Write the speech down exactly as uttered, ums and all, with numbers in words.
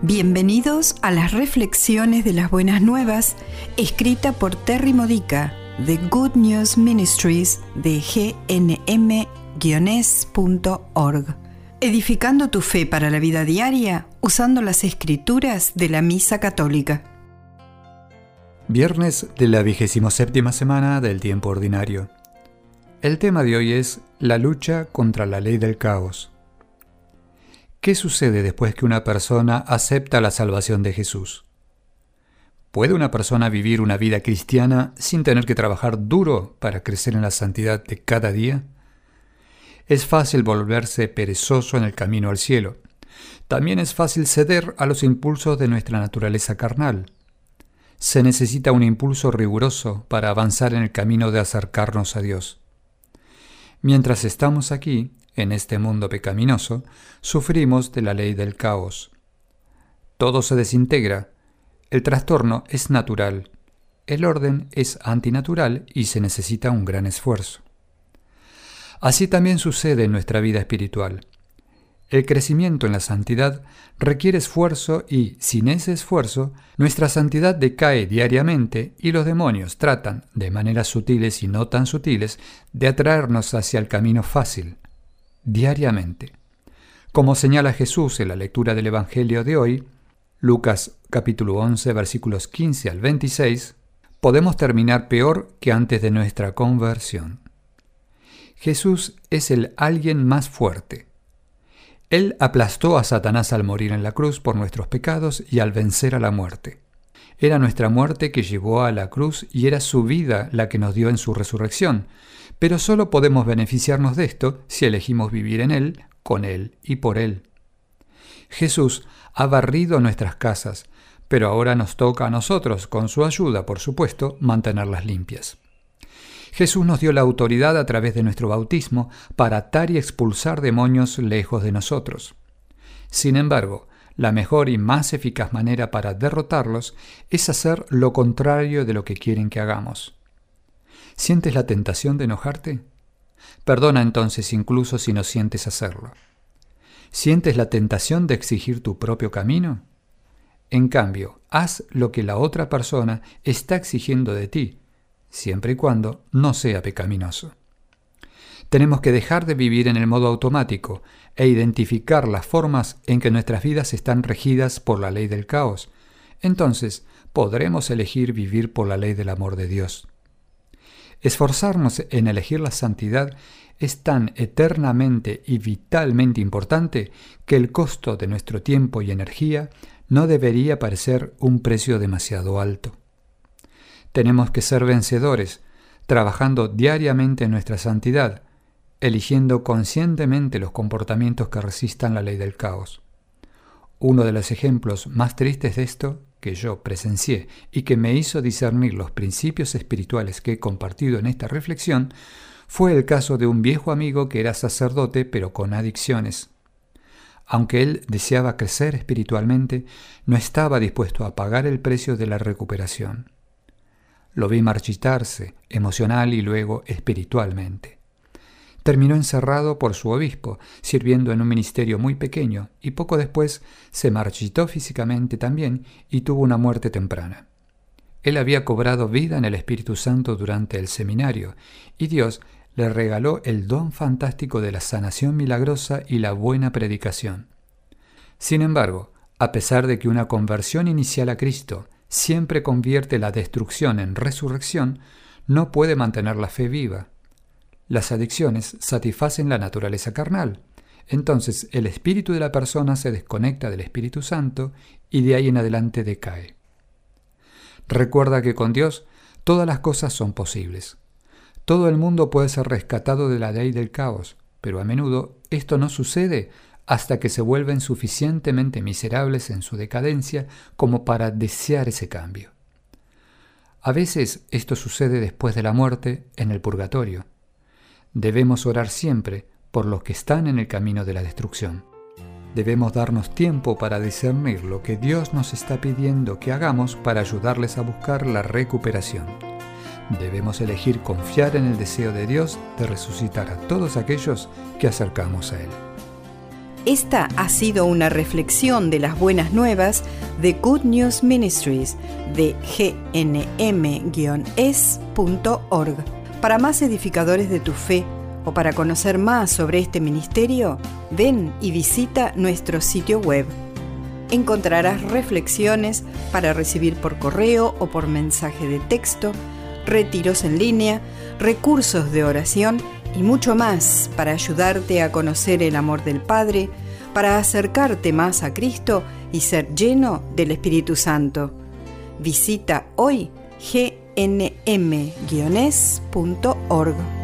Bienvenidos a las reflexiones de las buenas nuevas, escrita por Terry Modica, de Good News Ministries de G N M guion es punto org. Edificando tu fe para la vida diaria usando las escrituras de la Misa Católica. Viernes de la vigésima séptima semana del tiempo ordinario. El tema de hoy es la lucha contra la ley del caos. ¿Qué sucede después que una persona acepta la salvación de Jesús? ¿Puede una persona vivir una vida cristiana sin tener que trabajar duro para crecer en la santidad de cada día? Es fácil volverse perezoso en el camino al cielo. También es fácil ceder a los impulsos de nuestra naturaleza carnal. Se necesita un impulso riguroso para avanzar en el camino de acercarnos a Dios. Mientras estamos aquí, en este mundo pecaminoso, sufrimos de la ley del caos. Todo se desintegra. El trastorno es natural. El orden es antinatural y se necesita un gran esfuerzo. Así también sucede en nuestra vida espiritual. El crecimiento en la santidad requiere esfuerzo y, sin ese esfuerzo, nuestra santidad decae diariamente y los demonios tratan, de maneras sutiles y no tan sutiles, de atraernos hacia el camino fácil, diariamente. Como señala Jesús en la lectura del Evangelio de hoy, Lucas capítulo once, versículos quince al veintiséis, podemos terminar peor que antes de nuestra conversión. Jesús es el alguien más fuerte. Él aplastó a Satanás al morir en la cruz por nuestros pecados y al vencer a la muerte. Era nuestra muerte que llevó a la cruz y era su vida la que nos dio en su resurrección, pero solo podemos beneficiarnos de esto si elegimos vivir en Él, con Él y por Él. Jesús ha barrido nuestras casas, pero ahora nos toca a nosotros, con su ayuda, por supuesto, mantenerlas limpias. Jesús nos dio la autoridad a través de nuestro bautismo para atar y expulsar demonios lejos de nosotros. Sin embargo, la mejor y más eficaz manera para derrotarlos es hacer lo contrario de lo que quieren que hagamos. ¿Sientes la tentación de enojarte? Perdona entonces incluso si no sientes hacerlo. ¿Sientes la tentación de exigir tu propio camino? En cambio, haz lo que la otra persona está exigiendo de ti, siempre y cuando no sea pecaminoso. Tenemos que dejar de vivir en el modo automático e identificar las formas en que nuestras vidas están regidas por la ley del caos. Entonces, podremos elegir vivir por la ley del amor de Dios. Esforzarnos en elegir la santidad es tan eternamente y vitalmente importante que el costo de nuestro tiempo y energía no debería parecer un precio demasiado alto. Tenemos que ser vencedores, trabajando diariamente en nuestra santidad, eligiendo conscientemente los comportamientos que resistan la ley del caos. Uno de los ejemplos más tristes de esto, que yo presencié y que me hizo discernir los principios espirituales que he compartido en esta reflexión, fue el caso de un viejo amigo que era sacerdote pero con adicciones. Aunque él deseaba crecer espiritualmente, no estaba dispuesto a pagar el precio de la recuperación. Lo vi marchitarse, emocional y luego espiritualmente. Terminó encerrado por su obispo, sirviendo en un ministerio muy pequeño, y poco después se marchitó físicamente también y tuvo una muerte temprana. Él había cobrado vida en el Espíritu Santo durante el seminario, y Dios le regaló el don fantástico de la sanación milagrosa y la buena predicación. Sin embargo, a pesar de que una conversión inicial a Cristo siempre convierte la destrucción en resurrección, no puede mantener la fe viva. Las adicciones satisfacen la naturaleza carnal. Entonces el espíritu de la persona se desconecta del Espíritu Santo y de ahí en adelante decae. Recuerda que con Dios todas las cosas son posibles. Todo el mundo puede ser rescatado de la ley del caos, pero a menudo esto no sucede hasta que se vuelven suficientemente miserables en su decadencia como para desear ese cambio. A veces esto sucede después de la muerte en el purgatorio. Debemos orar siempre por los que están en el camino de la destrucción. Debemos darnos tiempo para discernir lo que Dios nos está pidiendo que hagamos para ayudarles a buscar la recuperación. Debemos elegir confiar en el deseo de Dios de resucitar a todos aquellos que acercamos a Él. Esta ha sido una reflexión de las buenas nuevas de Good News Ministries de G N M S punto org. Para más edificadores de tu fe o para conocer más sobre este ministerio, ven y visita nuestro sitio web. Encontrarás reflexiones para recibir por correo o por mensaje de texto, retiros en línea, recursos de oración y mucho más para ayudarte a conocer el amor del Padre, para acercarte más a Cristo y ser lleno del Espíritu Santo. Visita hoy G N M S punto org.